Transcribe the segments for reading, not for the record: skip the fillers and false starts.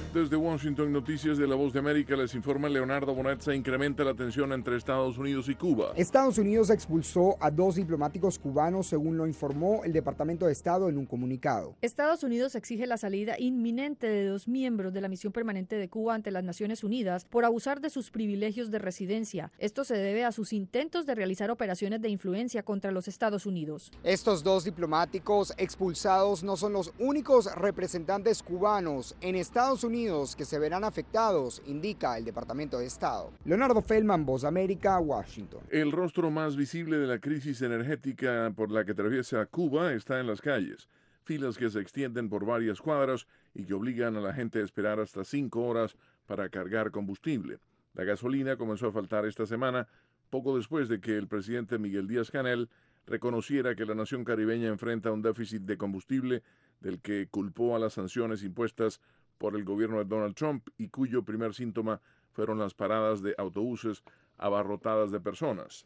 Desde Washington, Noticias de La Voz de América, les informa Leonardo Bonet. Se incrementa la tensión entre Estados Unidos y Cuba. Estados Unidos expulsó a 2 diplomáticos cubanos, según lo informó el Departamento de Estado en un comunicado. Estados Unidos exige la salida inminente de 2 miembros de la misión permanente de Cuba ante las Naciones Unidas por abusar de sus privilegios de residencia. Esto se debe a sus intentos de realizar operaciones de influencia contra los Estados Unidos. Estos 2 diplomáticos expulsados no son los únicos representantes cubanos en Estados Unidos que se verán afectados, indica el Departamento de Estado. Leonardo Feldman, Voz de América, Washington. El rostro más visible de la crisis energética por la que atraviesa Cuba está en las calles. Filas que se extienden por varias cuadras y que obligan a la gente a esperar hasta 5 horas para cargar combustible. La gasolina comenzó a faltar esta semana, poco después de que el presidente Miguel Díaz-Canel reconociera que la nación caribeña enfrenta un déficit de combustible del que culpó a las sanciones impuestas por el gobierno de Donald Trump y cuyo primer síntoma fueron las paradas de autobuses abarrotadas de personas.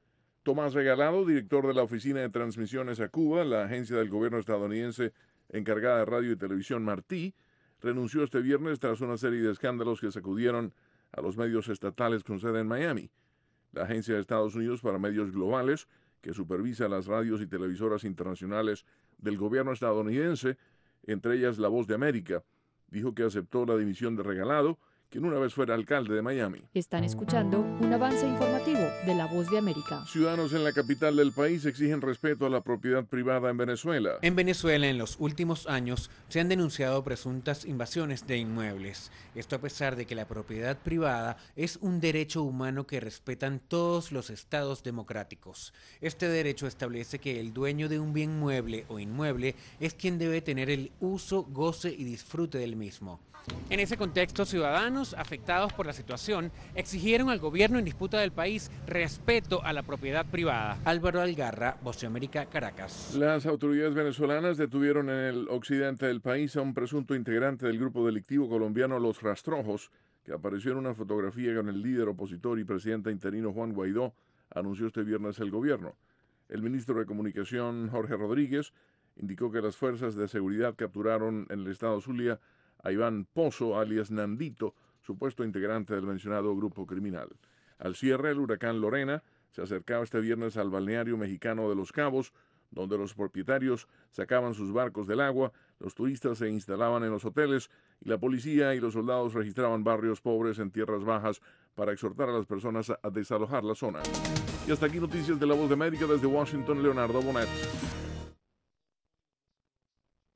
Tomás Regalado, director de la Oficina de Transmisiones a Cuba, la agencia del gobierno estadounidense encargada de radio y televisión Martí, renunció este viernes tras una serie de escándalos que sacudieron a los medios estatales con sede en Miami. La Agencia de Estados Unidos para Medios Globales, que supervisa las radios y televisoras internacionales del gobierno estadounidense, entre ellas La Voz de América, dijo que aceptó la dimisión de Regalado, quien una vez fuera alcalde de Miami. Están escuchando un avance informativo de La Voz de América. Ciudadanos en la capital del país exigen respeto a la propiedad privada en Venezuela. En Venezuela, en los últimos años, se han denunciado presuntas invasiones de inmuebles. Esto a pesar de que la propiedad privada es un derecho humano que respetan todos los estados democráticos. Este derecho establece que el dueño de un bien mueble o inmueble es quien debe tener el uso, goce y disfrute del mismo. En ese contexto, ciudadanos afectados por la situación exigieron al gobierno en disputa del país respeto a la propiedad privada. Álvaro Algarra, Voz de América, Caracas. Las autoridades venezolanas detuvieron en el occidente del país a un presunto integrante del grupo delictivo colombiano Los Rastrojos, que apareció en una fotografía con el líder opositor y presidente interino Juan Guaidó, anunció este viernes el gobierno. El ministro de Comunicación, Jorge Rodríguez, indicó que las fuerzas de seguridad capturaron en el estado Zulia a Iván Pozo, alias Nandito, supuesto integrante del mencionado grupo criminal. Al cierre, el huracán Lorena se acercaba este viernes al balneario mexicano de Los Cabos, donde los propietarios sacaban sus barcos del agua, los turistas se instalaban en los hoteles y la policía y los soldados registraban barrios pobres en tierras bajas para exhortar a las personas a desalojar la zona. Y hasta aquí noticias de La Voz de América desde Washington, Leonardo Bonet.